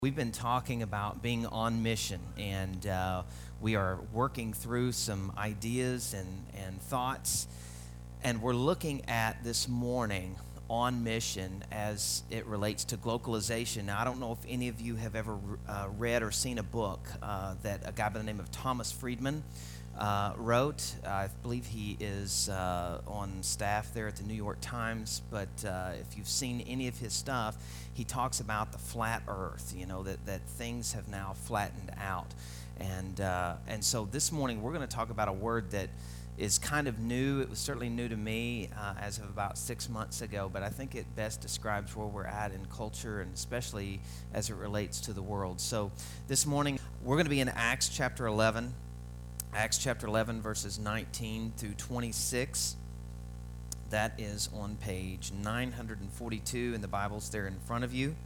We've been talking about being on mission, and we are working through some ideas and thoughts, and we're looking at this morning on mission as it relates to globalization. Now, I don't know if any of you have ever read or seen a book that a guy by the name of Thomas Friedman wrote. I believe he is on staff there at the New York Times, but if you've seen any of his stuff, he talks about the flat earth, that things have now flattened out. And so this morning we're going to talk about a word that is kind of new. It was certainly new to me as of about 6 months ago, but I think it best describes where we're at in culture, and especially as it relates to the world. So this morning we're going to be in Acts chapter 11. Acts chapter 11, verses 19 through 26. That is on page 942 in the Bibles there in front of you.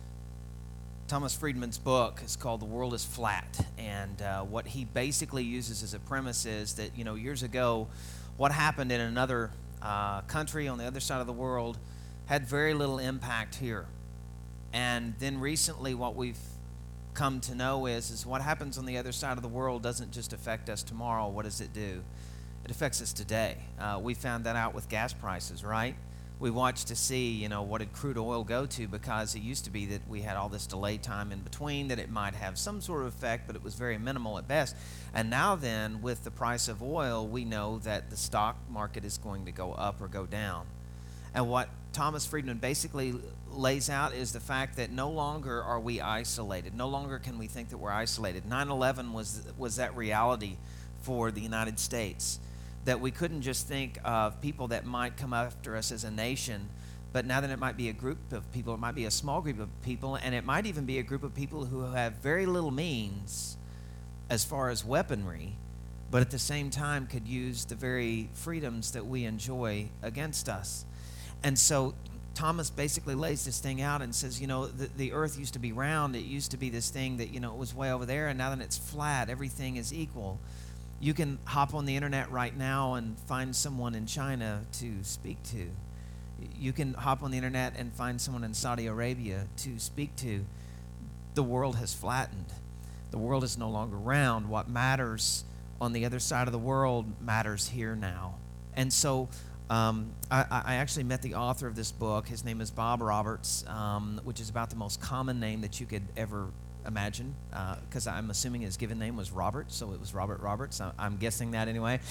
Thomas Friedman's book is called The World is Flat, and what he basically uses as a premise is that, years ago, what happened in another country on the other side of the world had very little impact here. And then recently what we've come to know is what happens on the other side of the world doesn't just affect us tomorrow. What does it do? It affects us today. We found that out with gas prices, right? We watched to see, what did crude oil go to, because it used to be that we had all this delay time in between, that it might have some sort of effect, but it was very minimal at best. And now then, with the price of oil, we know that the stock market is going to go up or go down. And what Thomas Friedman basically lays out is the fact that no longer are we isolated. No longer can we think that we're isolated. 9/11 was that reality for the United States, that we couldn't just think of people that might come after us as a nation, but now that it might be a group of people, it might be a small group of people, and it might even be a group of people who have very little means as far as weaponry, but at the same time could use the very freedoms that we enjoy against us. And so Thomas basically lays this thing out and says, the earth used to be round. It used to be this thing that, it was way over there, and now that it's flat, everything is equal. You can hop on the internet right now and find someone in China to speak to. You can hop on the internet and find someone in Saudi Arabia to speak to. The world has flattened. The world is no longer round. What matters on the other side of the world matters here now. And so I actually met the author of this book. His name is Bob Roberts, which is about the most common name that you could ever imagine, because I'm assuming his given name was Robert, so it was Robert Roberts. I'm guessing that anyway.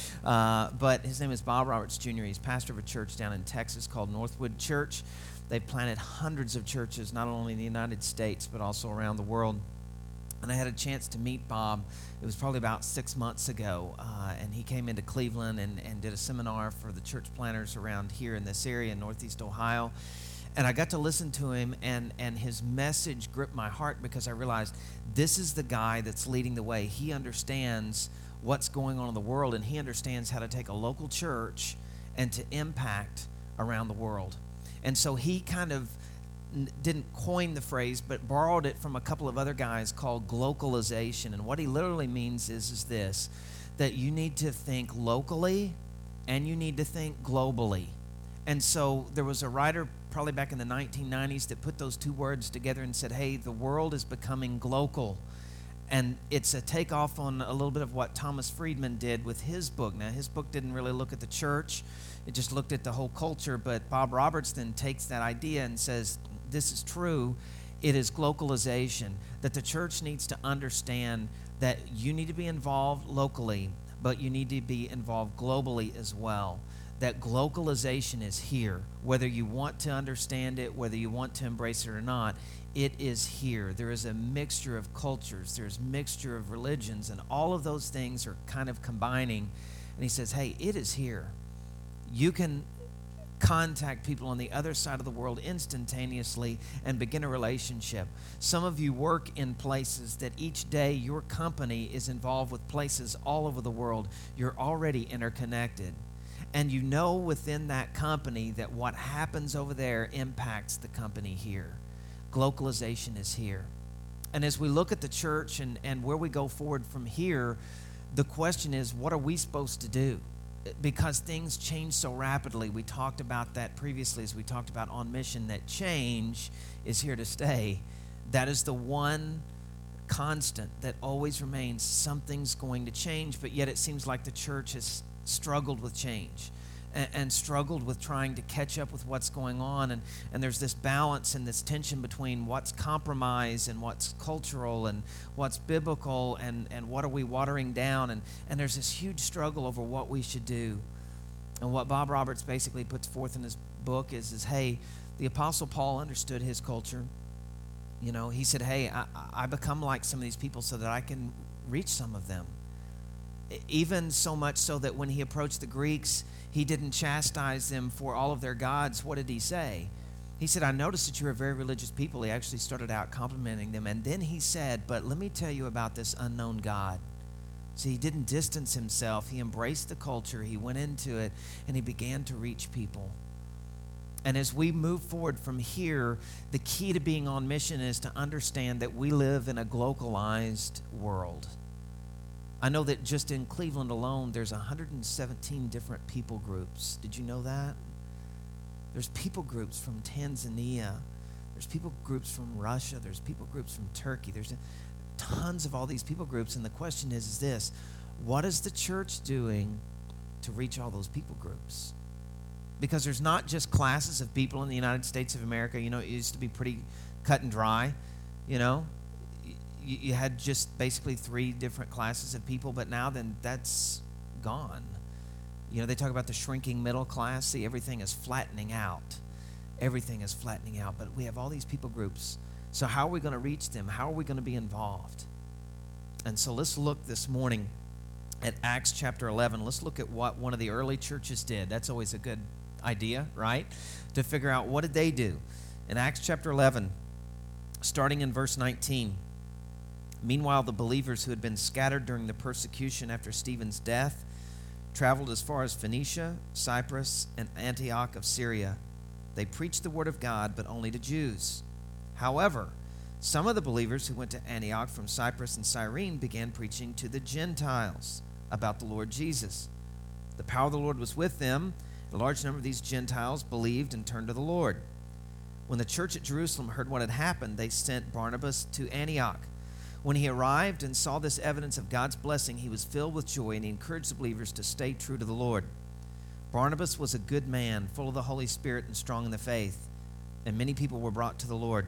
But his name is Bob Roberts Jr. He's pastor of a church down in Texas called Northwood Church. They've planted hundreds of churches, not only in the United States, but also around the world. And I had a chance to meet Bob. It was probably about 6 months ago, and he came into Cleveland and did a seminar for the church planters around here in this area in Northeast Ohio. And I got to listen to him, and his message gripped my heart, because I realized this is the guy that's leading the way. He understands what's going on in the world, and he understands how to take a local church and to impact around the world. And so he kind of didn't coin the phrase, but borrowed it from a couple of other guys called glocalization. And what he literally means is this, that you need to think locally and you need to think globally. And so there was a writer probably back in the 1990s that put those two words together and said, hey, the world is becoming global. And it's a takeoff on a little bit of what Thomas Friedman did with his book. Now, his book didn't really look at the church. It just looked at the whole culture. But Bob Roberts then takes that idea and says, this is true. It is globalization, that the church needs to understand that you need to be involved locally, but you need to be involved globally as well. That globalization is here. Whether you want to understand it, whether you want to embrace it or not, it is here. There is a mixture of cultures. There's a mixture of religions, and all of those things are kind of combining. And he says, hey, it is here. You can contact people on the other side of the world instantaneously and begin a relationship. Some of you work in places that each day your company is involved with places all over the world. You're already interconnected. And you know within that company that what happens over there impacts the company here. Globalization is here. And as we look at the church and where we go forward from here, the question is, what are we supposed to do? Because things change so rapidly. We talked about that previously as we talked about on mission, that change is here to stay. That is the one constant that always remains. Something's going to change, but yet it seems like the church has struggled with change and struggled with trying to catch up with what's going on. And there's this balance and this tension between what's compromise and what's cultural and what's biblical and what are we watering down. And there's this huge struggle over what we should do. And what Bob Roberts basically puts forth in his book is hey, the Apostle Paul understood his culture. You know, he said, hey, I become like some of these people so that I can reach some of them. Even so much so that when he approached the Greeks, he didn't chastise them for all of their gods. What did he say? He said, I noticed that you're a very religious people. He actually started out complimenting them. And then he said, but let me tell you about this unknown God. See, he didn't distance himself. He embraced the culture. He went into it, and he began to reach people. And as we move forward from here, the key to being on mission is to understand that we live in a globalized world. I know that just in Cleveland alone, there's 117 different people groups. Did you know that? There's people groups from Tanzania. There's people groups from Russia. There's people groups from Turkey. There's tons of all these people groups. And the question is this: what is the church doing to reach all those people groups? Because there's not just classes of people in the United States of America. You know, it used to be pretty cut and dry. You know, you had just basically 3 different classes of people, but now then that's gone. You know, they talk about the shrinking middle class. See, everything is flattening out. Everything is flattening out, but we have all these people groups. So how are we going to reach them? How are we going to be involved? And so let's look this morning at Acts chapter 11. Let's look at what one of the early churches did. That's always a good idea, right? To figure out what did they do. In Acts chapter 11, starting in verse 19, meanwhile, the believers who had been scattered during the persecution after Stephen's death traveled as far as Phoenicia, Cyprus, and Antioch of Syria. They preached the word of God, but only to Jews. However, some of the believers who went to Antioch from Cyprus and Cyrene began preaching to the Gentiles about the Lord Jesus. The power of the Lord was with them. A large number of these Gentiles believed and turned to the Lord. When the church at Jerusalem heard what had happened, they sent Barnabas to Antioch. When he arrived and saw this evidence of God's blessing, he was filled with joy, and he encouraged the believers to stay true to the Lord. Barnabas was a good man, full of the Holy Spirit and strong in the faith, and many people were brought to the Lord.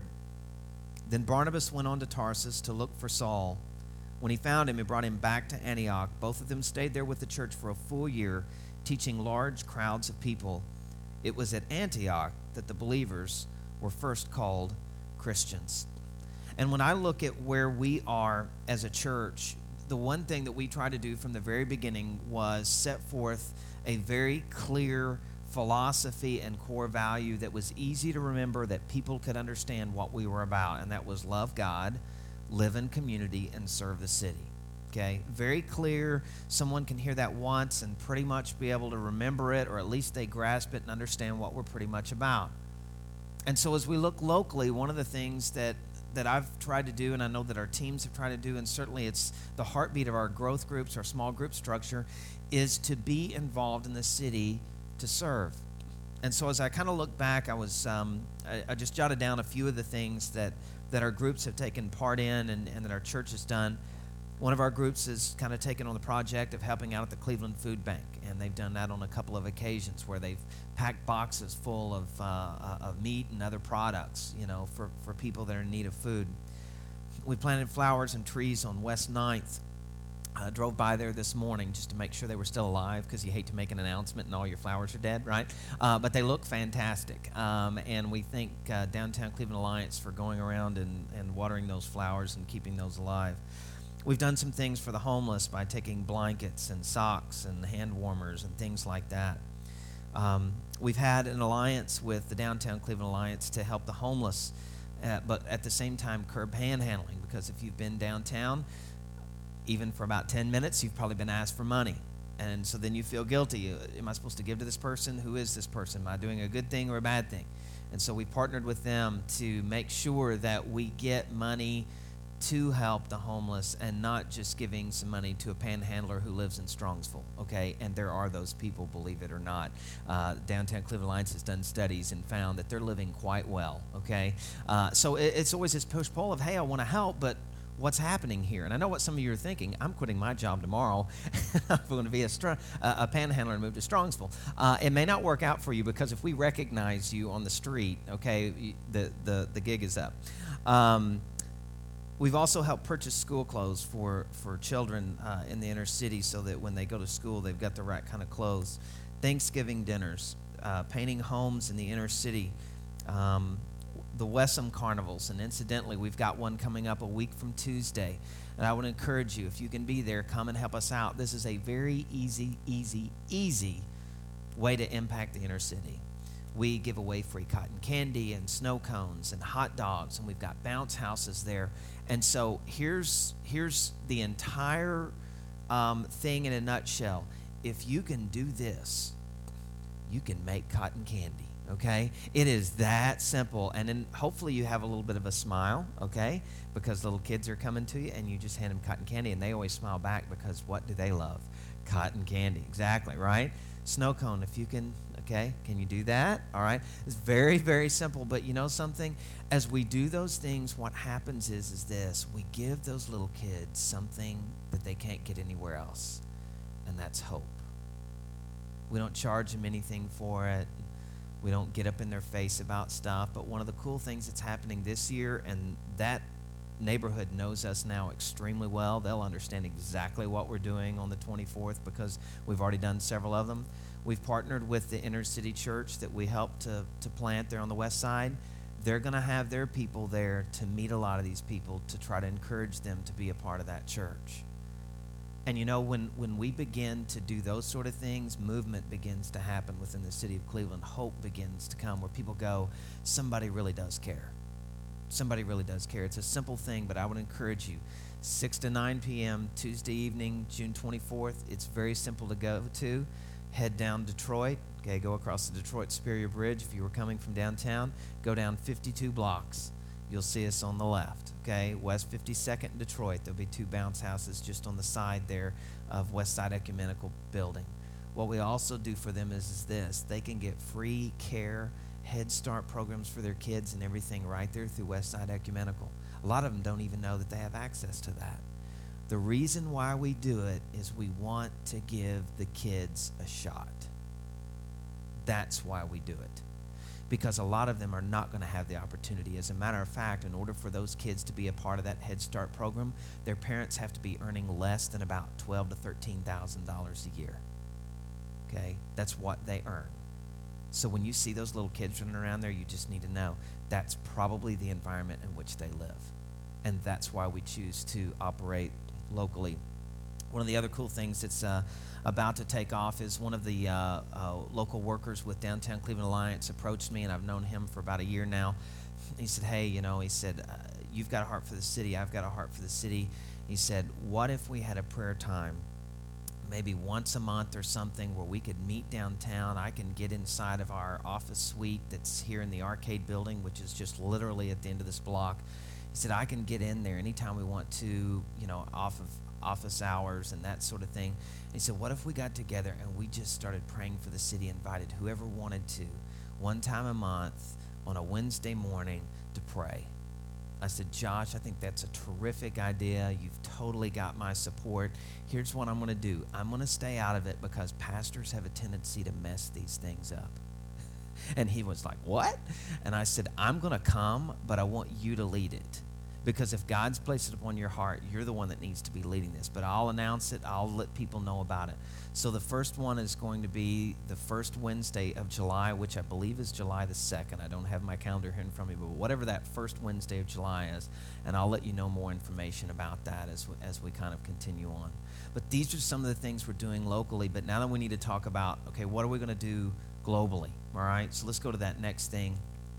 Then Barnabas went on to Tarsus to look for Saul. When he found him, he brought him back to Antioch. Both of them stayed there with the church for a full year, teaching large crowds of people. It was at Antioch that the believers were first called Christians. And when I look at where we are as a church, the one thing that we tried to do from the very beginning was set forth a very clear philosophy and core value that was easy to remember, that people could understand what we were about, and that was love God, live in community, and serve the city. Okay, very clear. Someone can hear that once and pretty much be able to remember it, or at least they grasp it and understand what we're pretty much about. And so as we look locally, one of the things that I've tried to do, and I know that our teams have tried to do, and certainly it's the heartbeat of our growth groups, our small group structure, is to be involved in the city to serve. And so as I kind of look back, I just jotted down a few of the things that our groups have taken part in and that our church has done. One of our groups has kind of taken on the project of helping out at the Cleveland Food Bank, and they've done that on a couple of occasions where they've packed boxes full of meat and other products, you know, for people that are in need of food. We planted flowers and trees on West 9th. I drove by there this morning just to make sure they were still alive, because you hate to make an announcement and all your flowers are dead, right? But they look fantastic. And we thank Downtown Cleveland Alliance for going around and watering those flowers and keeping those alive. We've done some things for the homeless by taking blankets and socks and hand warmers and things like that. We've had an alliance with the Downtown Cleveland Alliance to help the homeless, but at the same time curb panhandling, because if you've been downtown, even for about 10 minutes, you've probably been asked for money. And so then you feel guilty. Am I supposed to give to this person? Who is this person? Am I doing a good thing or a bad thing? And so we partnered with them to make sure that we get money to help the homeless and not just giving some money to a panhandler who lives in Strongsville, okay? And there are those people, believe it or not. Downtown Cleveland Alliance has done studies and found that they're living quite well, okay? So it's always this push-pull of, hey, I want to help, but what's happening here? And I know what some of you are thinking. I'm quitting my job tomorrow. I'm going to be a panhandler and move to Strongsville. It may not work out for you, because if we recognize you on the street, okay, the gig is up. We've also helped purchase school clothes for children in the inner city, so that when they go to school, they've got the right kind of clothes. Thanksgiving dinners, painting homes in the inner city, the Wessam carnivals, and incidentally, we've got one coming up a week from Tuesday. And I would encourage you, if you can be there, come and help us out. This is a very easy way to impact the inner city. We give away free cotton candy and snow cones and hot dogs, and we've got bounce houses there. And so here's the entire thing in a nutshell. If you can do this, you can make cotton candy, okay? It is that simple. And then hopefully you have a little bit of a smile, okay? Because little kids are coming to you, and you just hand them cotton candy, and they always smile back, because what do they love? Cotton candy, exactly, right? Snow cone, if you can, okay, can you do that? All right, it's very, very simple, but you know something? As we do those things, what happens is this: we give those little kids something that they can't get anywhere else, and that's hope. We don't charge them anything for it. We don't get up in their face about stuff, but one of the cool things that's happening this year, and that neighborhood knows us now extremely well. They'll understand exactly what we're doing on the 24th, because we've already done several of them. We've partnered with the inner city church that we helped to plant there on the west side. They're going to have their people there to meet a lot of these people, to try to encourage them to be a part of that church. And you know, when we begin to do those sort of things, movement begins to happen within the city of Cleveland. Hope begins to come, where people go, somebody really does care. Somebody really does care. It's a simple thing, but I would encourage you, 6 to 9 p.m. Tuesday evening, June 24th. It's very simple to go to. Head down Detroit. Okay, go across the Detroit Superior Bridge. If you were coming from downtown, go down 52 blocks. You'll see us on the left. Okay, West 52nd in Detroit. There'll be 2 bounce houses just on the side there of West Side Ecumenical Building. What we also do for them is this: they can get free care, Head Start programs for their kids and everything right there through Westside Ecumenical. A lot of them don't even know that they have access to that. The reason why we do it is we want to give the kids a shot. That's why we do it. Because a lot of them are not going to have the opportunity. As a matter of fact, in order for those kids to be a part of that Head Start program, their parents have to be earning less than about $12,000 to $13,000 a year. Okay? That's what they earn. So when you see those little kids running around there, you just need to know that's probably the environment in which they live. And that's why we choose to operate locally. One of the other cool things that's about to take off is one of the local workers with Downtown Cleveland Alliance approached me, and I've known him for about a year now. He said, hey, you've got a heart for the city. I've got a heart for the city. He said, what if we had a prayer time maybe once a month or something where we could meet downtown? I can get inside of our office suite that's here in the Arcade building, which is just literally at the end of this block. He said, I can get in there anytime we want to, off of office hours and that sort of thing. And he said, what if we got together and we just started praying for the city, invited whoever wanted to, one time a month on a Wednesday morning to pray? I said, Josh, I think that's a terrific idea. You've totally got my support. Here's what I'm going to do. I'm going to stay out of it because pastors have a tendency to mess these things up. And he was like, what? And I said, I'm going to come, but I want you to lead it. Because if God's placed it upon your heart, you're the one that needs to be leading this. But I'll announce it. I'll let people know about it. So the first one is going to be the first Wednesday of July, which I believe is July the 2nd. I don't have my calendar here in front of me, but whatever that first Wednesday of July is, and I'll let you know more information about that as we kind of continue on. But these are some of the things we're doing locally. But now that we need to talk about, okay, what are we going to do globally? All right, so let's go to that next thing.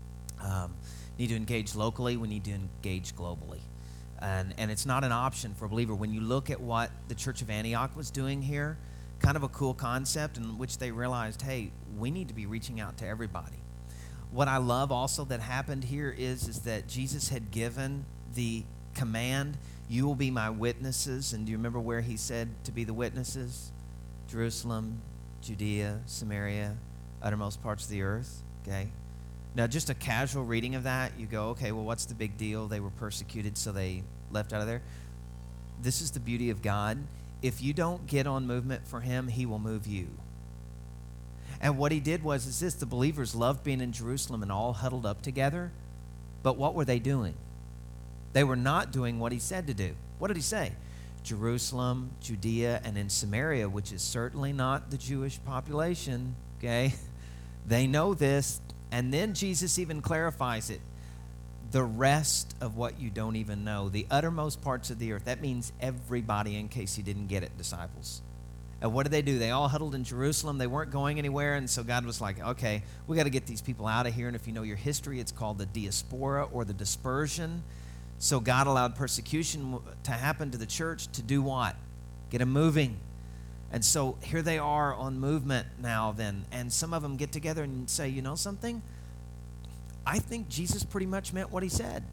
Need to engage locally, we need to engage globally. And it's not an option for a believer. When you look at what the Church of Antioch was doing here, kind of a cool concept in which they realized, hey, we need to be reaching out to everybody. What I love also that happened here is that Jesus had given the command, you will be my witnesses. And do you remember where he said to be the witnesses? Jerusalem, Judea, Samaria, uttermost parts of the earth. Okay. Now, just a casual reading of that, you go, okay, well, what's the big deal? They were persecuted, so they left out of there. This is the beauty of God. If you don't get on movement for him, he will move you. And what he did was this: the believers loved being in Jerusalem and all huddled up together. But what were they doing? They were not doing what he said to do. What did he say? Jerusalem, Judea, and in Samaria, which is certainly not the Jewish population, okay? They know this. And then Jesus even clarifies it. The rest of what you don't even know, the uttermost parts of the earth. That means everybody, in case you didn't get it, disciples. And what did they do? They all huddled in Jerusalem. They weren't going anywhere, and so God was like, okay, we got to get these people out of here. And if you know your history, it's called the diaspora or the dispersion. So God allowed persecution to happen to the church to do what? Get them moving. And so here they are on movement now then. And some of them get together and say, you know something? I think Jesus pretty much meant what he said.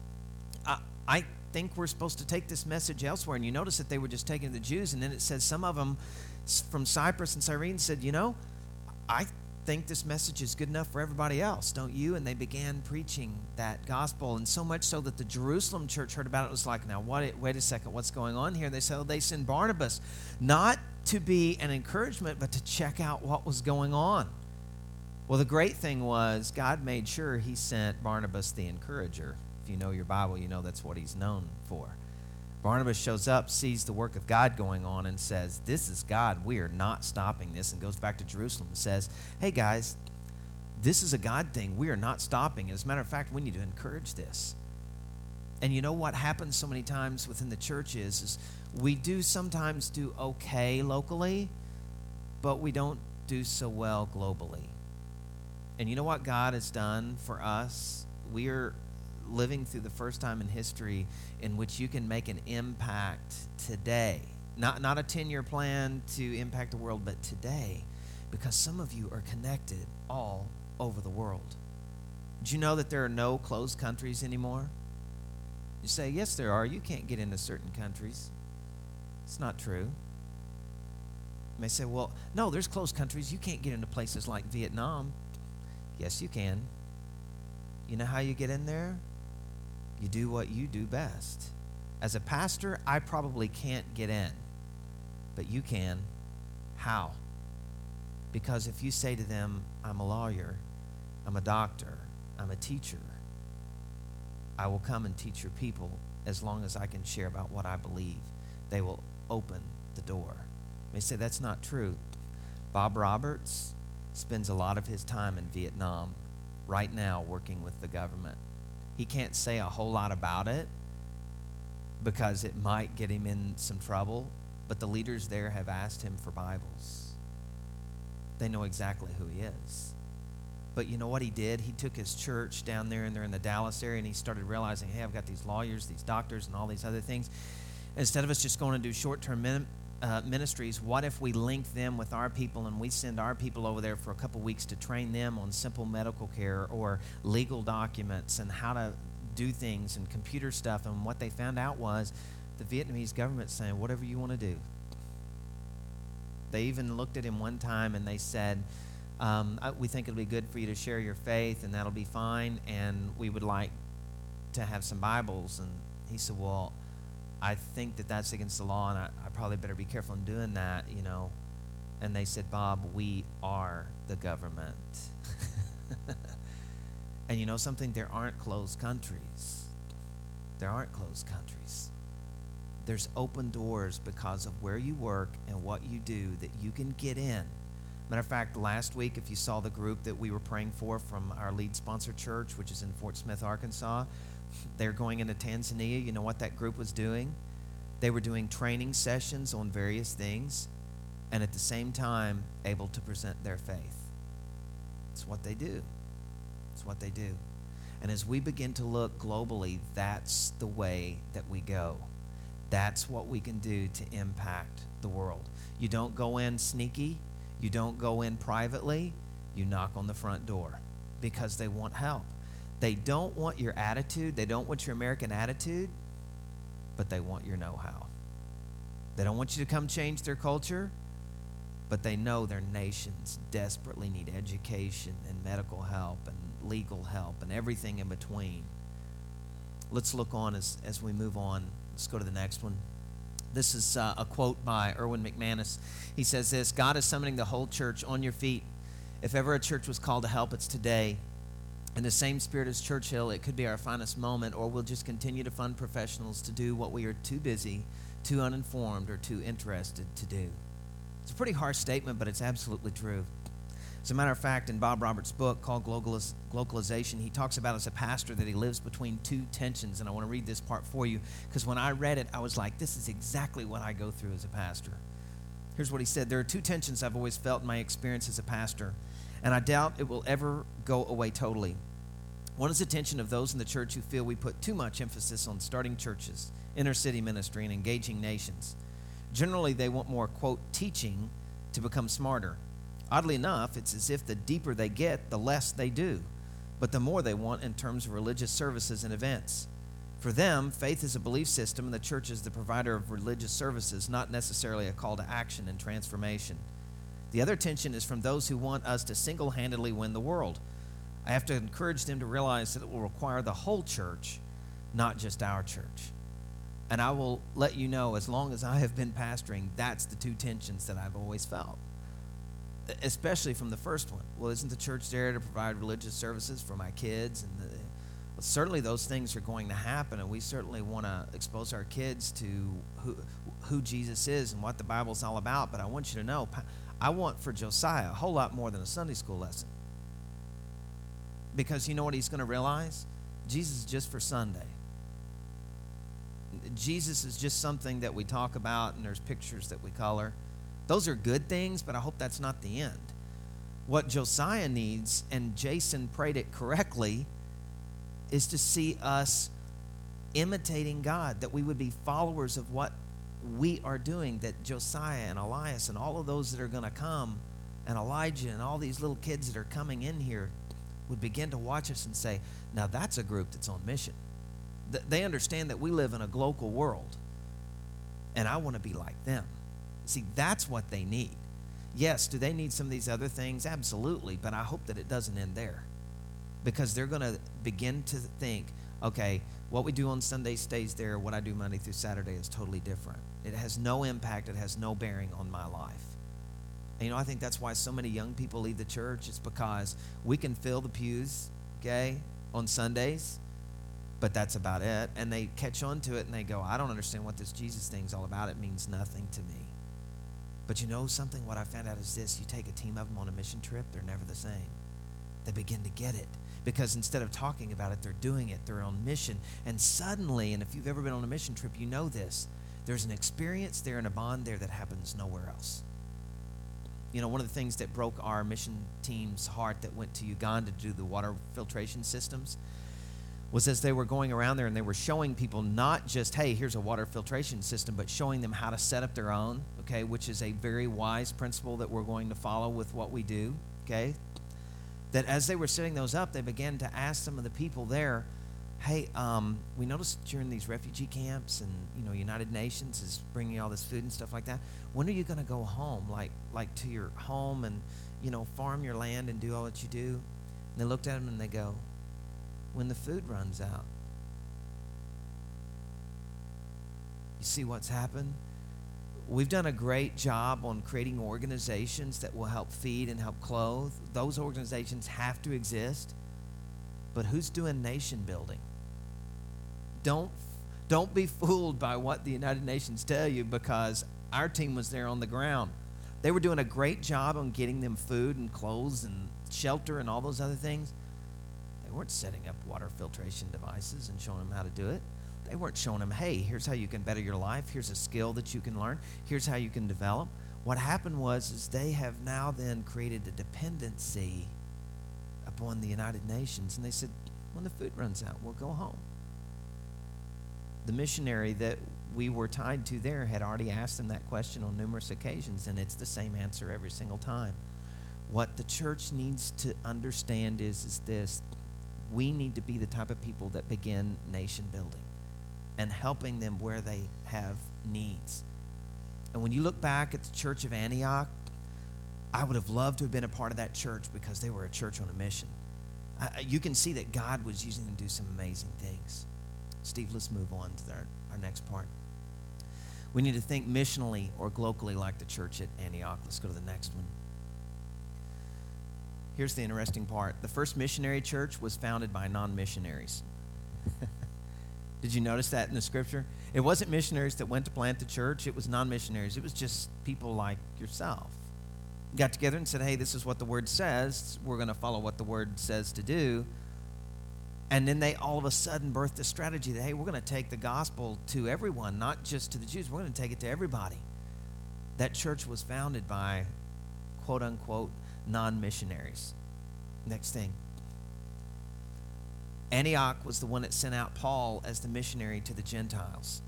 I think we're supposed to take this message elsewhere. And you notice that they were just taking the Jews. And then it says some of them from Cyprus and Cyrene said, you know, I think this message is good enough for everybody else, don't you? And they began preaching that gospel. And so much so that the Jerusalem church heard about it. It was like, now, wait a second, what's going on here? They said, oh, they sent Barnabas, not to be an encouragement, but to check out what was going on. Well, the great thing was God made sure he sent Barnabas the encourager. If you know your Bible, you know that's what he's known for. Barnabas shows up, sees the work of God going on, and says, this is God. We are not stopping this. And goes back to Jerusalem and says, hey, guys, this is a God thing. We are not stopping. As a matter of fact, we need to encourage this. And you know what happens so many times within the church is we do sometimes do okay locally, but we don't do so well globally. And you know what God has done for us? We are living through the first time in history in which you can make an impact today. Not a 10-year plan to impact the world, but today. Because some of you are connected all over the world. Did you know that there are no closed countries anymore? You say, yes, there are. You can't get into certain countries. It's not true. You may say, well, no, there's closed countries. You can't get into places like Vietnam. Yes, you can. You know how you get in there? You do what you do best. As a pastor, I probably can't get in, but you can. How? Because if you say to them, I'm a lawyer, I'm a doctor, I'm a teacher, I will come and teach your people as long as I can share about what I believe. They will open the door. You may say, that's not true. Bob Roberts spends a lot of his time in Vietnam right now working with the government. He can't say a whole lot about it because it might get him in some trouble, but the leaders there have asked him for Bibles. They know exactly who he is. But you know what he did? He took his church down there, and they're in the Dallas area, and he started realizing, hey, I've got these lawyers, these doctors, and all these other things. Instead of us just going to do short-term ministries, what if we link them with our people and we send our people over there for a couple weeks to train them on simple medical care or legal documents and how to do things and computer stuff? And what they found out was the Vietnamese government saying, whatever you want to do. They even looked at him one time and they said, we think it'll be good for you to share your faith, and that'll be fine, and we would like to have some Bibles. And he said, well, I think that that's against the law, and I probably better be careful in doing that, you know. And they said, Bob, we are the government. And you know something? There aren't closed countries. There aren't closed countries. There's open doors because of where you work and what you do that you can get in. Matter of fact, last week, if you saw the group that we were praying for from our lead sponsor church, which is in Fort Smith, Arkansas, they're going into Tanzania. You know what that group was doing? They were doing training sessions on various things and at the same time able to present their faith. It's what they do. It's what they do. And as we begin to look globally, that's the way that we go. That's what we can do to impact the world. You don't go in sneaky. You don't go in privately. You knock on the front door because they want help. They don't want your attitude. They don't want your American attitude. but they want your know-how. They don't want you to come change their culture, but they know their nations desperately need education and medical help and legal help and everything in between. Let's look on as we move on. Let's go to the next one. This is a quote by Erwin McManus. He says this: God is summoning the whole church on your feet. If ever a church was called to help, it's today. In the same spirit as Churchill, it could be our finest moment, or we'll just continue to fund professionals to do what we are too busy, too uninformed, or too interested to do. It's a pretty harsh statement, but it's absolutely true. As a matter of fact, in Bob Roberts' book called Globalization, he talks about as a pastor that he lives between two tensions, and I want to read this part for you, because when I read it, I was like, this is exactly what I go through as a pastor. Here's what he said: there are two tensions I've always felt in my experience as a pastor, and I doubt it will ever go away totally. One is the tension of those in the church who feel we put too much emphasis on starting churches, inner city ministry, and engaging nations. Generally, they want more, quote, teaching to become smarter. Oddly enough, it's as if the deeper they get, the less they do, but the more they want in terms of religious services and events. For them, faith is a belief system, and the church is the provider of religious services, not necessarily a call to action and transformation. The other tension is from those who want us to single-handedly win the world. I have to encourage them to realize that it will require the whole church, not just our church. And I will let you know, as long as I have been pastoring, that's the two tensions that I've always felt, especially from the first one. Well, isn't the church there to provide religious services for my kids? And certainly those things are going to happen, and we certainly want to expose our kids to who Jesus is and what the Bible's all about. But I want you to know, I want for Josiah a whole lot more than a Sunday school lesson. Because you know what he's going to realize? Jesus is just for Sunday. Jesus is just something that we talk about, and there's pictures that we color. Those are good things, but I hope that's not the end. What Josiah needs, and Jason prayed it correctly, is to see us imitating God, that we would be followers of what we are doing, that Josiah and Elias and all of those that are going to come, and Elijah and all these little kids that are coming in here would begin to watch us and say, now that's a group that's on mission. They understand that we live in a global world, and I want to be like them. See, that's what they need. Yes, do they need some of these other things? Absolutely, but I hope that it doesn't end there, because they're going to begin to think, okay, what we do on Sunday stays there. What I do Monday through Saturday is totally different. It has no impact. It has no bearing on my life. And, I think that's why so many young people leave the church. It's because we can fill the pews, okay, on Sundays, but that's about it. And they catch on to it and they go, I don't understand what this Jesus thing's all about. It means nothing to me. But you know something? What I found out is this: you take a team of them on a mission trip, they're never the same. They begin to get it, because instead of talking about it, they're doing it. They're on mission. And suddenly, and if you've ever been on a mission trip, you know this, there's an experience there and a bond there that happens nowhere else. One of the things that broke our mission team's heart that went to Uganda to do the water filtration systems was, as they were going around there and they were showing people not just, hey, here's a water filtration system, but showing them how to set up their own, okay, which is a very wise principle that we're going to follow with what we do, okay? That as they were setting those up, they began to ask some of the people there, hey, we noticed during these refugee camps and, United Nations is bringing all this food and stuff like that. When are you going to go home, like to your home and, farm your land and do all that you do? And they looked at him and they go, when the food runs out. You see what's happened? We've done a great job on creating organizations that will help feed and help clothe. Those organizations have to exist. But who's doing nation building? Don't be fooled by what the United Nations tell you, because our team was there on the ground. They were doing a great job on getting them food and clothes and shelter and all those other things. They weren't setting up water filtration devices and showing them how to do it. They weren't showing them, hey, here's how you can better your life. Here's a skill that you can learn. Here's how you can develop. What happened was they have now then created a dependency upon the United Nations. And they said, when the food runs out, we'll go home. The missionary that we were tied to there had already asked them that question on numerous occasions, and it's the same answer every single time. What the church needs to understand is this: we need to be the type of people that begin nation building. and helping them where they have needs. And when you look back at the church of Antioch, I would have loved to have been a part of that church because they were a church on a mission. You can see that God was using them to do some amazing things. Steve, let's move on to our next part. We need to think missionally or globally like the church at Antioch. Let's go to the next one. Here's the interesting part. The first missionary church was founded by non-missionaries. Did you notice that in the scripture? It wasn't missionaries that went to plant the church. It was non-missionaries. It was just people like yourself. Got together and said, hey, this is what the word says. We're going to follow what the word says to do. And then they all of a sudden birthed a strategy that, hey, we're going to take the gospel to everyone, not just to the Jews. We're going to take it to everybody. That church was founded by, quote unquote, non-missionaries. Next thing. Antioch was the one that sent out Paul as the missionary to the Gentiles.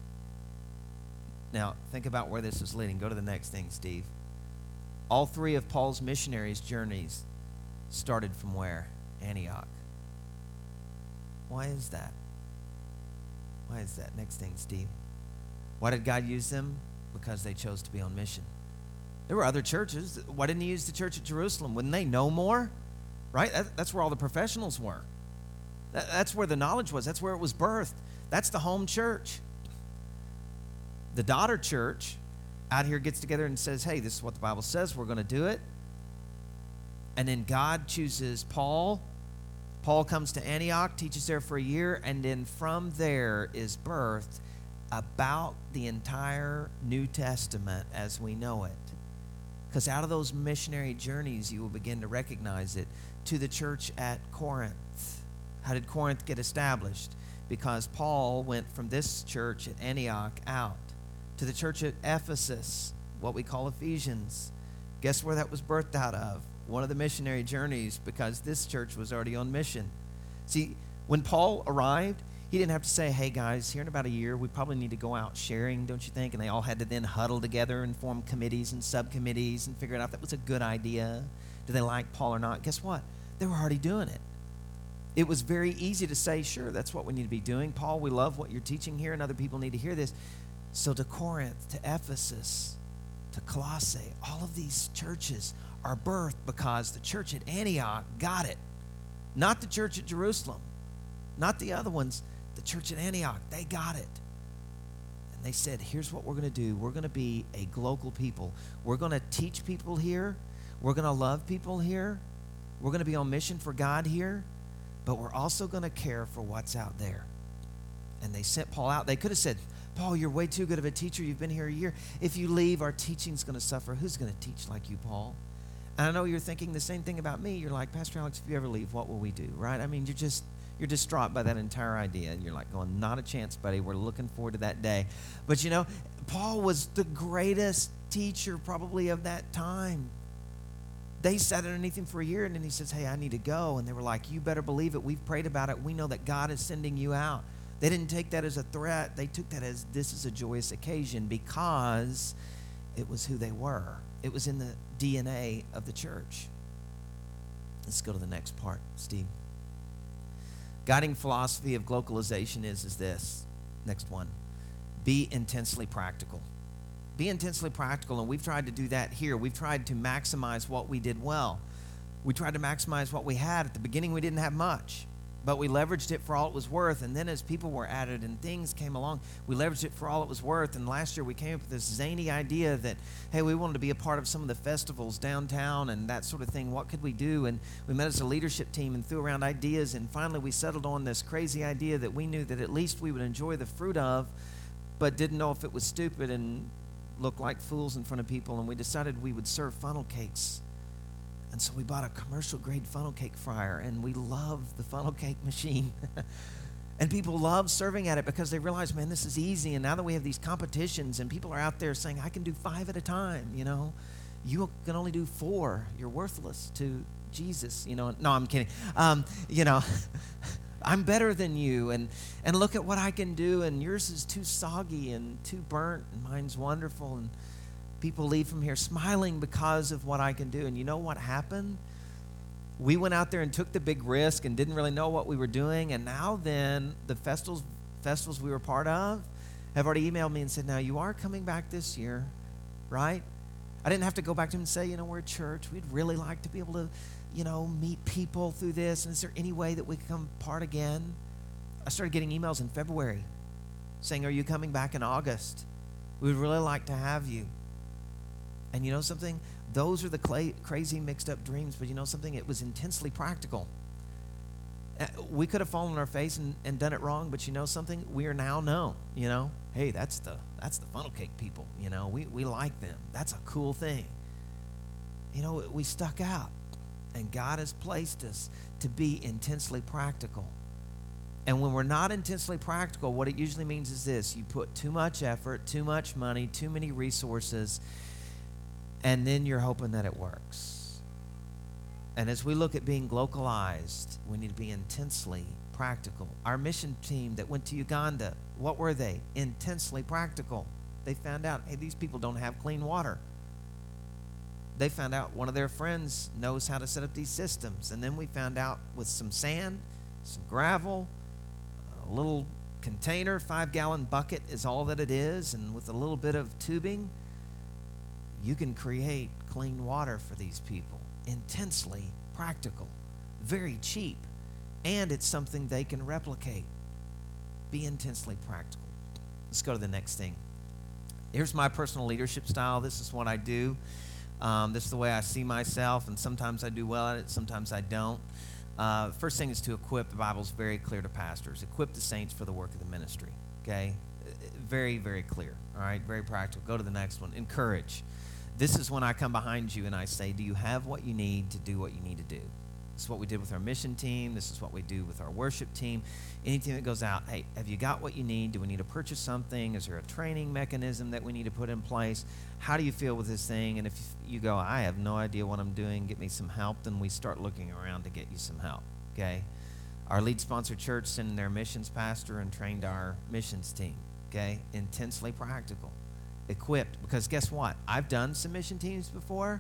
Now, think about where this is leading. Go to the next thing, Steve. All three of Paul's missionaries' journeys started from where? Antioch. Why is that? Why is that? Next thing, Steve. Why did God use them? Because they chose to be on mission. There were other churches. Why didn't he use the church at Jerusalem? Wouldn't they know more? Right? That's where all the professionals were. That's where the knowledge was. That's where it was birthed. That's the home church. The daughter church out here gets together and says, hey, this is what the Bible says. We're going to do it. And then God chooses Paul. Paul comes to Antioch, teaches there for a year, and then from there is birthed about the entire New Testament as we know it. Because out of those missionary journeys, you will begin to recognize it. To the church at Corinth. How did Corinth get established? Because Paul went from this church at Antioch out to the church at Ephesus, what we call Ephesians. Guess where that was birthed out of? One of the missionary journeys, because this church was already on mission. See, when Paul arrived, he didn't have to say, hey guys, here in about a year, we probably need to go out sharing, don't you think? And they all had to then huddle together and form committees and subcommittees and figure it out. That was a good idea. Do they like Paul or not? Guess what? They were already doing it. It was very easy to say, sure, that's what we need to be doing. Paul, we love what you're teaching here, and other people need to hear this. So to Corinth, to Ephesus, to Colossae, all of these churches are birthed because the church at Antioch got it. Not the church at Jerusalem, not the other ones. The church at Antioch, they got it. And they said, here's what we're going to do. We're going to be a global people. We're going to teach people here. We're going to love people here. We're going to be on mission for God here. But we're also going to care for what's out there. And they sent Paul out. They could have said, Paul, you're way too good of a teacher. You've been here a year. If you leave, our teaching's going to suffer. Who's going to teach like you, Paul? And I know you're thinking the same thing about me. You're like, Pastor Alex, if you ever leave, what will we do, right? I mean, you're distraught by that entire idea. And you're like going, not a chance, buddy. We're looking forward to that day. But, you know, Paul was the greatest teacher probably of that time. They sat underneath him for a year, and then he says, hey, I need to go. And they were like, you better believe it. We've prayed about it. We know that God is sending you out. They didn't take that as a threat. They took that as this is a joyous occasion because it was who they were. It was in the DNA of the church. Let's go to the next part, Steve. Guiding philosophy of globalization is this. Next one. Be intensely practical. Be intensely practical, and we've tried to do that here. We've tried to maximize what we did well. We tried to maximize what we had. At the beginning, we didn't have much, but we leveraged it for all it was worth, and then as people were added and things came along, we leveraged it for all it was worth, and last year we came up with this zany idea that, hey, we wanted to be a part of some of the festivals downtown and that sort of thing. What could we do? And we met as a leadership team and threw around ideas, and finally we settled on this crazy idea that we knew that at least we would enjoy the fruit of, but didn't know if it was stupid and look like fools in front of people, and we decided we would serve funnel cakes. And so we bought a commercial-grade funnel cake fryer, and we love the funnel cake machine. And people love serving at it because they realize, man, this is easy. And now that we have these competitions and people are out there saying, I can do 5 at a time, you know. You can only do 4. You're worthless to Jesus, you know. No, I'm kidding. You know, I'm better than you, and look at what I can do, and yours is too soggy and too burnt, and mine's wonderful, and people leave from here smiling because of what I can do. And you know what happened? We went out there and took the big risk and didn't really know what we were doing, and now then the festivals we were part of have already emailed me and said, now you are coming back this year, right? I didn't have to go back to them and say, we're a church. We'd really like to be able to, meet people through this. And is there any way that we can come part again? I started getting emails in February saying, are you coming back in August? We'd really like to have you. And you know something? Those are the crazy mixed up dreams, but you know something? It was intensely practical. We could have fallen on our face and done it wrong, but you know something? We are now known, Hey, that's the funnel cake people, We like them. That's a cool thing. We stuck out, and God has placed us to be intensely practical. And when we're not intensely practical, what it usually means is this: you put too much effort, too much money, too many resources, and then you're hoping that it works. And as we look at being localized, we need to be intensely practical. Our mission team that went to Uganda, what were they? Intensely practical. They found out, hey, these people don't have clean water. They found out one of their friends knows how to set up these systems. And then we found out with some sand, some gravel, a little container, 5-gallon bucket is all that it is, and with a little bit of tubing, you can create clean water for these people. Intensely practical, very cheap, and it's something they can replicate. Be intensely practical. Let's go to the next thing. Here's my personal leadership style. This is what I do. This is the way I see myself, and sometimes I do well at it, sometimes I don't. First thing is to equip. The Bible's very clear to pastors. Equip the saints for the work of the ministry, okay? Very, very clear, all right? Very practical. Go to the next one. Encourage. This is when I come behind you and I say, do you have what you need to do what you need to do? This is what we did with our mission team. This is what we do with our worship team. Anything that goes out, hey, have you got what you need? Do we need to purchase something? Is there a training mechanism that we need to put in place? How do you feel with this thing? And if you go, I have no idea what I'm doing, get me some help, then we start looking around to get you some help, okay? Our lead sponsor church sent in their missions pastor and trained our missions team, okay? Intensely practical. Equipped, because guess what? I've done some mission teams before,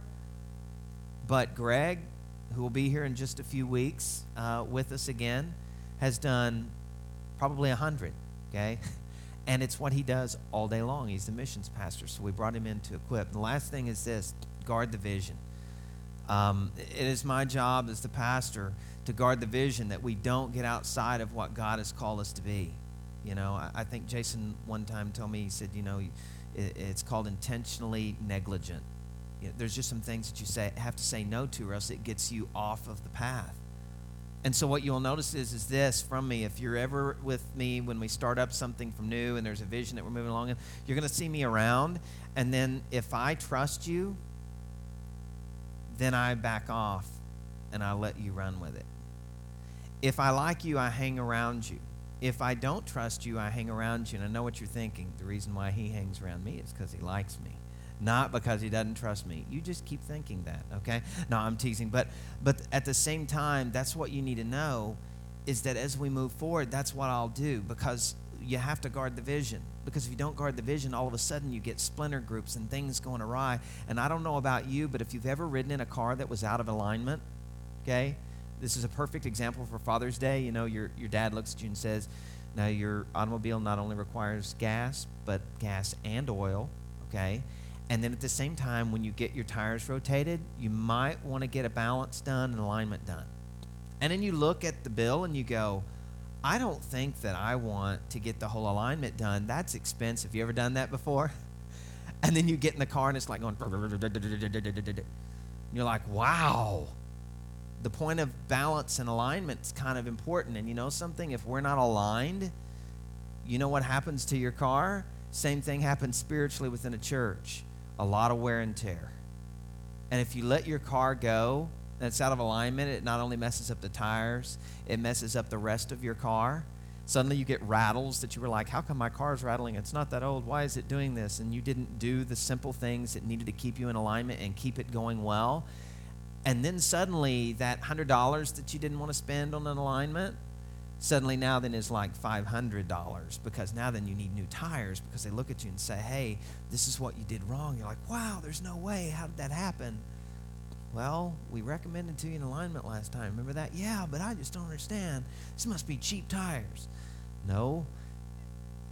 but Greg, who will be here in just a few weeks with us again, has done probably 100, okay? And it's what he does all day long. He's the missions pastor, so we brought him in to equip. And the last thing is this: guard the vision. It is my job as the pastor to guard the vision, that we don't get outside of what God has called us to be. I think Jason one time told me, he said, it's called intentionally negligent. There's just some things that you have to say no to, or else it gets you off of the path. And so what you'll notice is this from me. If you're ever with me when we start up something from new and there's a vision that we're moving along in, you're going to see me around. And then if I trust you, then I back off and I let you run with it. If I like you, I hang around you. If I don't trust you, I hang around you. And I know what you're thinking. The reason why he hangs around me is because he likes me, not because he doesn't trust me. You just keep thinking that, okay? No, I'm teasing. But at the same time, that's what you need to know, is that as we move forward, that's what I'll do, because you have to guard the vision. Because if you don't guard the vision, all of a sudden you get splinter groups and things going awry. And I don't know about you, but if you've ever ridden in a car that was out of alignment, okay? This is a perfect example for Father's Day. Your dad looks at you and says, now your automobile not only requires gas, but gas and oil, okay? And then at the same time, when you get your tires rotated, you might want to get a balance done and alignment done. And then you look at the bill and you go, I don't think that I want to get the whole alignment done. That's expensive. You ever done that before? And then you get in the car and it's like going, and you're like, wow. The point of balance and alignment is kind of important. And you know something? If we're not aligned, you know what happens to your car? Same thing happens spiritually within a church. A lot of wear and tear. And if you let your car go and it's out of alignment, it not only messes up the tires, it messes up the rest of your car. Suddenly you get rattles that you were like, how come my car is rattling? It's not that old. Why is it doing this? And you didn't do the simple things that needed to keep you in alignment and keep it going well. And then suddenly that $100 that you didn't want to spend on an alignment, suddenly now then is like $500, because now then you need new tires, because they look at you and say, hey, this is what you did wrong. You're like, wow, there's no way. How did that happen? Well, we recommended to you an alignment last time. Remember that? Yeah, but I just don't understand. This must be cheap tires. No,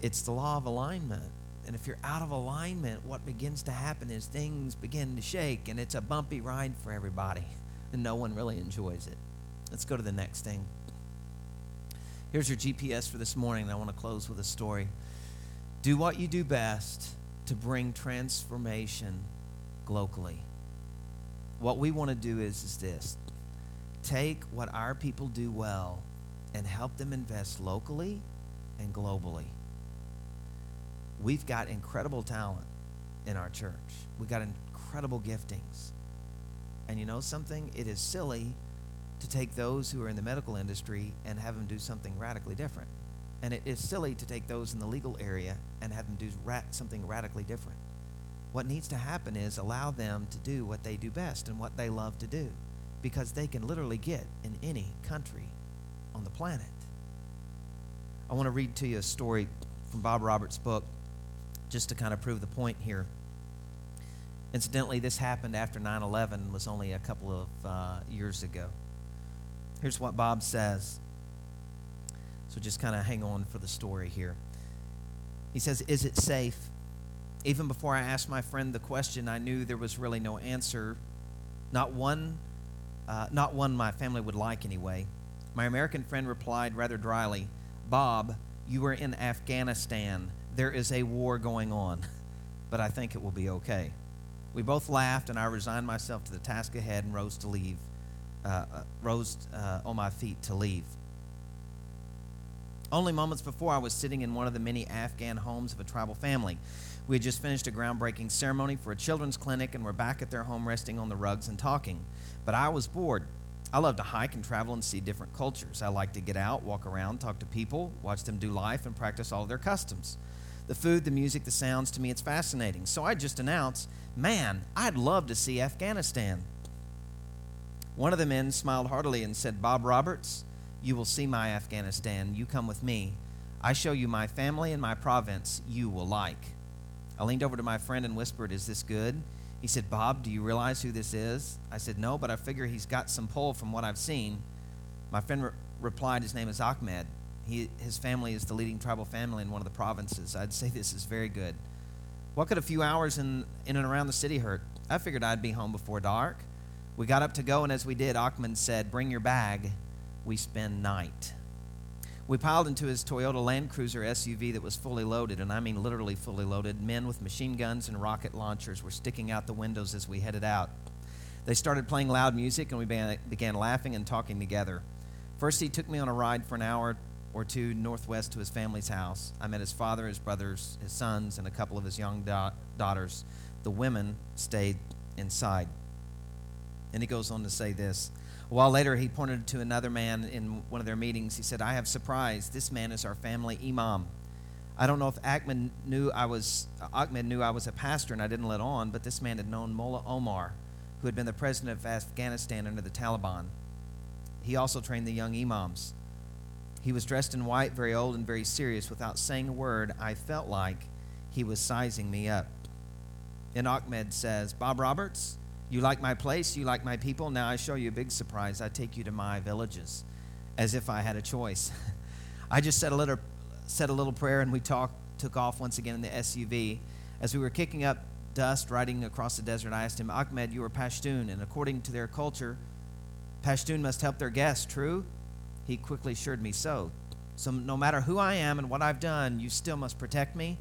It's the law of alignment. And if you're out of alignment, what begins to happen is things begin to shake, and it's a bumpy ride for everybody, and no one really enjoys it. Let's go to the next thing. Here's your GPS for this morning, and I want to close with a story. Do what you do best to bring transformation locally. What we want to do is this. Take what our people do well and help them invest locally and globally. We've got incredible talent in our church. We've got incredible giftings. And you know something? It is silly to take those who are in the medical industry and have them do something radically different. And it is silly to take those in the legal area and have them do something radically different. What needs to happen is allow them to do what they do best and what they love to do, because they can literally get in any country on the planet. I want to read to you a story from Bob Roberts' book just to kind of prove the point here. Incidentally, this happened after 9/11, was only a couple of years ago. Here's what Bob says. So just kind of hang on for the story here. He says, "Is it safe? Even before I asked my friend the question, I knew there was really no answer. Not one my family would like anyway. My American friend replied rather dryly, 'Bob, you are in Afghanistan. There is a war going on, but I think it will be okay.' We both laughed, and I resigned myself to the task ahead and rose on my feet to leave. Only moments before, I was sitting in one of the many Afghan homes of a tribal family. We had just finished a groundbreaking ceremony for a children's clinic and were back at their home resting on the rugs and talking. But I was bored. I love to hike and travel and see different cultures. I like to get out, walk around, talk to people, watch them do life, and practice all of their customs. The food, the music, the sounds, to me it's fascinating. So I just announced, 'Man, I'd love to see Afghanistan.' One of the men smiled heartily and said, 'Bob Roberts, you will see my Afghanistan. You come with me. I show you my family and my province you will like.' I leaned over to my friend and whispered, 'Is this good?' He said, 'Bob, do you realize who this is?' I said, 'No, but I figure he's got some pull from what I've seen.' My friend replied, 'His name is Ahmed. His family is the leading tribal family in one of the provinces. I'd say this is very good. What could a few hours in and around the city hurt? I figured I'd be home before dark.' We got up to go, and as we did, Ahmed said, 'Bring your bag. We spend night.' We piled into his Toyota Land Cruiser SUV that was fully loaded, and I mean literally fully loaded. Men with machine guns and rocket launchers were sticking out the windows as we headed out. They started playing loud music, and we began laughing and talking together. First, he took me on a ride for an hour or two northwest to his family's house. I met his father, his brothers, his sons, and a couple of his young daughters. The women stayed inside." And he goes on to say this. A while later, he pointed to another man in one of their meetings. He said, "I have surprised. This man is our family imam. I don't know if Ahmed knew I was a pastor and I didn't let on, but this man had known Mullah Omar, who had been the president of Afghanistan under the Taliban. He also trained the young imams. He was dressed in white, very old and very serious. Without saying a word, I felt like he was sizing me up." And Ahmed says, "Bob Roberts, you like my place, you like my people. Now I show you a big surprise. I take you to my villages," as if I had a choice. I just said a little prayer, and we took off once again in the SUV. As we were kicking up dust riding across the desert, I asked him, "Ahmed, you are Pashtun, and according to their culture, Pashtun must help their guests, true?" He quickly assured me so. "So no matter who I am and what I've done, you still must protect me?"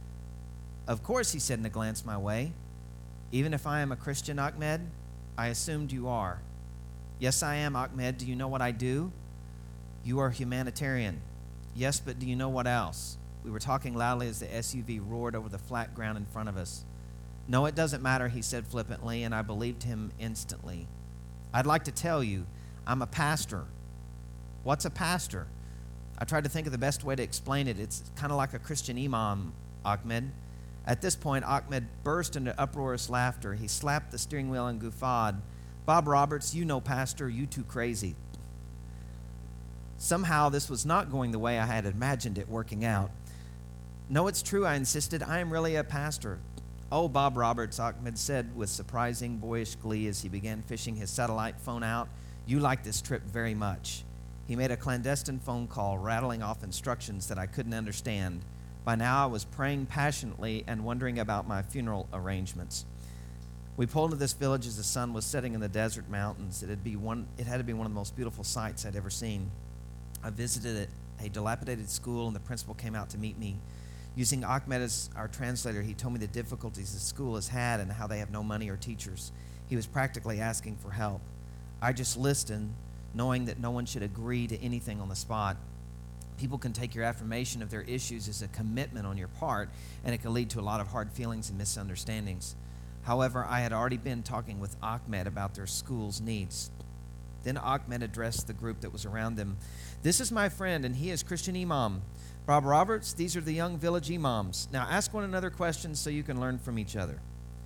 "Of course," he said in a glance my way. "Even if I am a Christian, Ahmed? I assumed you are." "Yes, I am, Ahmed. Do you know what I do?" "You are humanitarian." "Yes, but do you know what else?" We were talking loudly as the SUV roared over the flat ground in front of us. "No, it doesn't matter," he said flippantly, and I believed him instantly. "I'd like to tell you, I'm a pastor." "What's a pastor?" I tried to think of the best way to explain it. "It's kind of like a Christian imam, Ahmed." At this point, Ahmed burst into uproarious laughter. He slapped the steering wheel and guffawed. "Bob Roberts, you know pastor, you too crazy." Somehow this was not going the way I had imagined it working out. "No, it's true," I insisted. "I am really a pastor." "Oh, Bob Roberts," Ahmed said with surprising boyish glee as he began fishing his satellite phone out, "you like this trip very much." He made a clandestine phone call, rattling off instructions that I couldn't understand. By now, I was praying passionately and wondering about my funeral arrangements. We pulled into this village as the sun was setting in the desert mountains. It had to be one of the most beautiful sights I'd ever seen. I visited a dilapidated school, and the principal came out to meet me. Using Ahmed as our translator, he told me the difficulties the school has had and how they have no money or teachers. He was practically asking for help. I just listened, knowing that no one should agree to anything on the spot. People can take your affirmation of their issues as a commitment on your part, and it can lead to a lot of hard feelings and misunderstandings. However, I had already been talking with Ahmed about their school's needs. Then Ahmed addressed the group that was around them. "This is my friend, and he is Christian Imam. Bob Roberts, these are the young village imams. Now ask one another questions so you can learn from each other."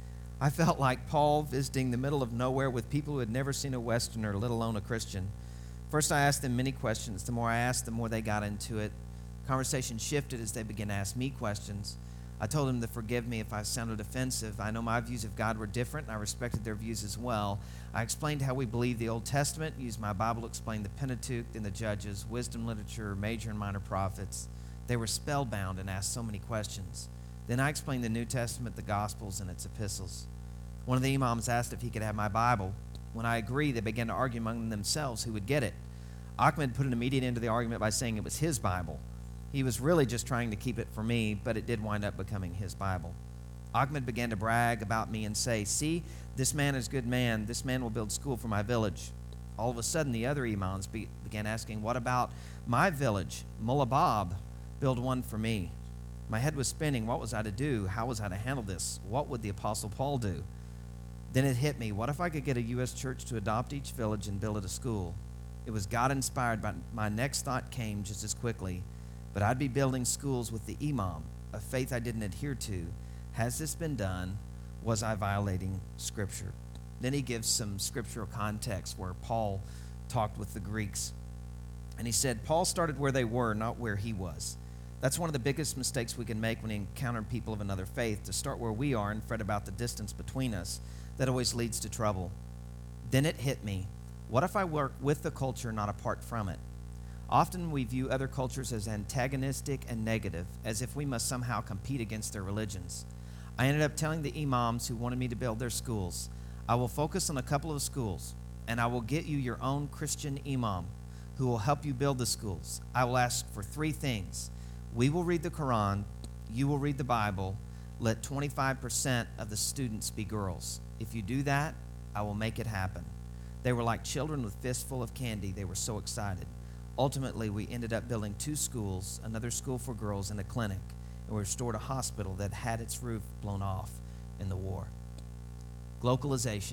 I felt like Paul visiting the middle of nowhere with people who had never seen a Westerner, let alone a Christian. First, I asked them many questions. The more I asked, the more they got into it. Conversation shifted as they began to ask me questions. I told them to forgive me if I sounded offensive. I know my views of God were different, and I respected their views as well. I explained how we believe the Old Testament, used my Bible to explain the Pentateuch, then the Judges, wisdom literature, major and minor prophets. They were spellbound and asked so many questions. Then I explained the New Testament, the Gospels, and its epistles. One of the imams asked if he could have my Bible. When I agreed, they began to argue among themselves who would get it. Ahmed put an immediate end to the argument by saying it was his Bible. He was really just trying to keep it for me, but it did wind up becoming his Bible. Ahmed began to brag about me and say, "See, this man is a good man. This man will build school for my village." All of a sudden, the other imams began asking, "What about my village? Mullah Bob, build one for me." My head was spinning. What was I to do? How was I to handle this? What would the Apostle Paul do? Then it hit me. What if I could get a U.S. church to adopt each village and build it a school? It was God-inspired, but my next thought came just as quickly. But I'd be building schools with the imam, a faith I didn't adhere to. Has this been done? Was I violating Scripture? Then he gives some scriptural context where Paul talked with the Greeks. And he said, Paul started where they were, not where he was. That's one of the biggest mistakes we can make when we encounter people of another faith, to start where we are and fret about the distance between us. That always leads to trouble. Then it hit me. What if I work with the culture, not apart from it? Often we view other cultures as antagonistic and negative, as if we must somehow compete against their religions. I ended up telling the imams who wanted me to build their schools, I will focus on a couple of schools, and I will get you your own Christian imam who will help you build the schools. I will ask for three things. We will read the Quran, you will read the Bible, let 25% of the students be girls. If you do that, I will make it happen. They were like children with fistful of candy. They were so excited. Ultimately, we ended up building 2 schools, another school for girls, and a clinic, and we restored a hospital that had its roof blown off in the war. Globalization.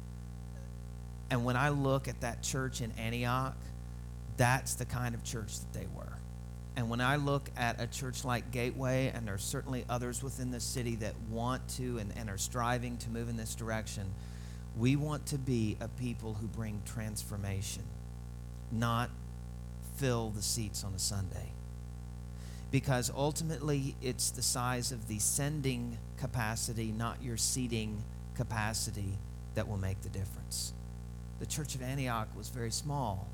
And when I look at that church in Antioch, that's the kind of church that they were. And when I look at a church like Gateway, and there are certainly others within the city that want to and are striving to move in this direction, we want to be a people who bring transformation, not fill the seats on a Sunday. Because ultimately, it's the size of the sending capacity, not your seating capacity, that will make the difference. The church of Antioch was very small,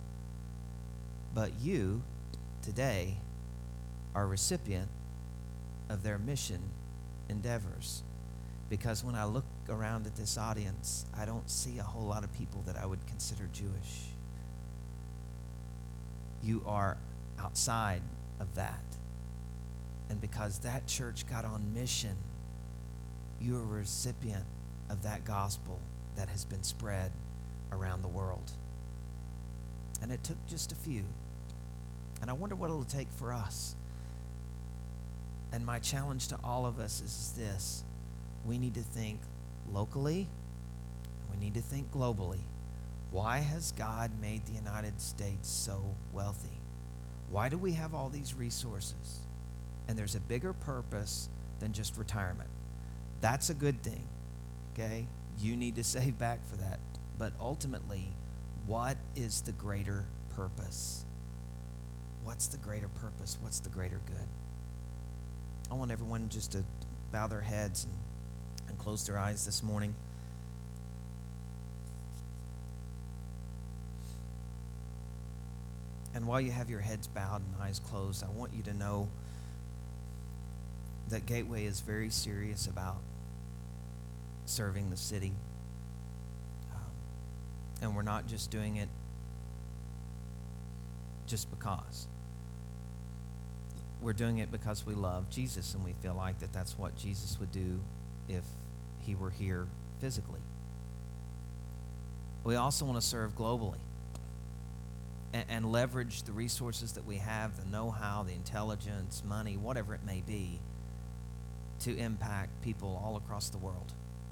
but you, today, are a recipient of their mission endeavors. Because when I look around at this audience, I don't see a whole lot of people that I would consider Jewish. You are outside of that. And because that church got on mission, you are a recipient of that gospel that has been spread around the world. And it took just a few. And I wonder what it'll take for us. And my challenge to all of us is this. We need to think locally. We need to think globally. Why has God made the United States so wealthy? Why do we have all these resources? And there's a bigger purpose than just retirement. That's a good thing, okay? You need to save back for that. But ultimately, what is the greater purpose? What's the greater purpose? What's the greater good? I want everyone just to bow their heads and close their eyes this morning. And while you have your heads bowed and eyes closed, I want you to know that Gateway is very serious about serving the city. And we're not just doing it just because. We're doing it because we love Jesus, and we feel like that's what Jesus would do if he were here physically. We also want to serve globally and leverage the resources that we have, the know-how, the intelligence, money, whatever it may be, to impact people all across the world.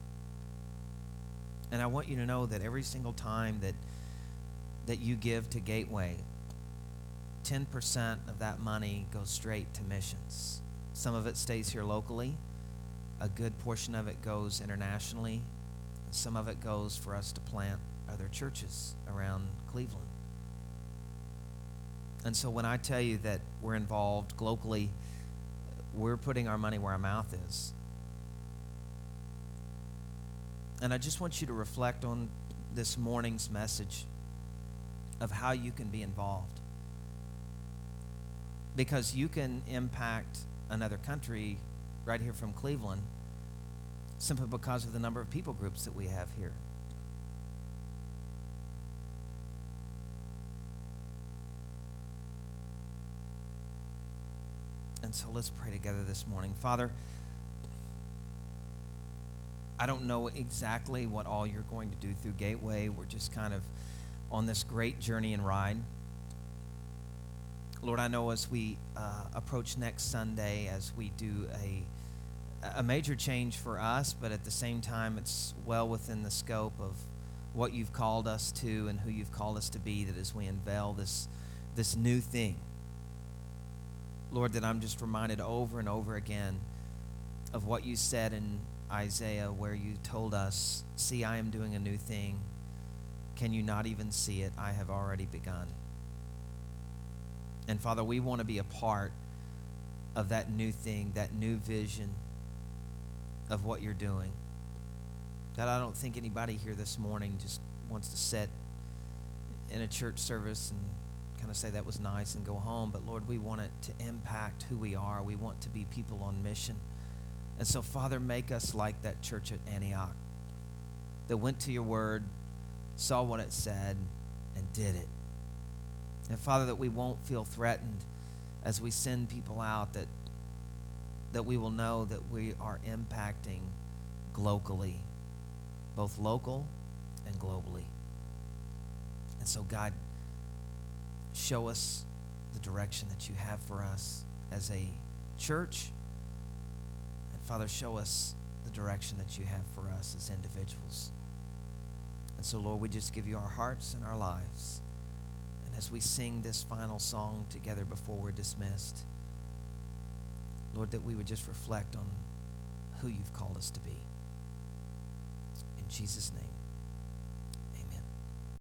And I want you to know that every single time that you give to Gateway, 10% of that money goes straight to missions. Some of it stays here locally. A good portion of it goes internationally. Some of it goes for us to plant other churches around Cleveland. And so when I tell you that we're involved globally, we're putting our money where our mouth is. And I just want you to reflect on this morning's message of how you can be involved. Because you can impact another country right here from Cleveland simply because of the number of people groups that we have here. And so let's pray together this morning. Father, I don't know exactly what all you're going to do through Gateway. We're just kind of on this great journey and ride. Lord, I know as we approach next Sunday, as we do a major change for us, but at the same time, it's well within the scope of what you've called us to and who you've called us to be, that as we unveil this new thing, Lord, that I'm just reminded over and over again of what you said in Isaiah, where you told us, see, I am doing a new thing. Can you not even see it? I have already begun. And Father, we want to be a part of that new thing, that new vision of what you're doing. God, I don't think anybody here this morning just wants to sit in a church service and kind of say that was nice and go home. But Lord, we want it to impact who we are. We want to be people on mission. And so, Father, make us like that church at Antioch that went to your word, saw what it said, and did it. And Father, that we won't feel threatened as we send people out, that we will know that we are impacting locally, both local and globally. And so, God, show us the direction that you have for us as a church. And Father, show us the direction that you have for us as individuals. And so, Lord, we just give you our hearts and our lives. And as we sing this final song together before we're dismissed, Lord, that we would just reflect on who you've called us to be. In Jesus' name.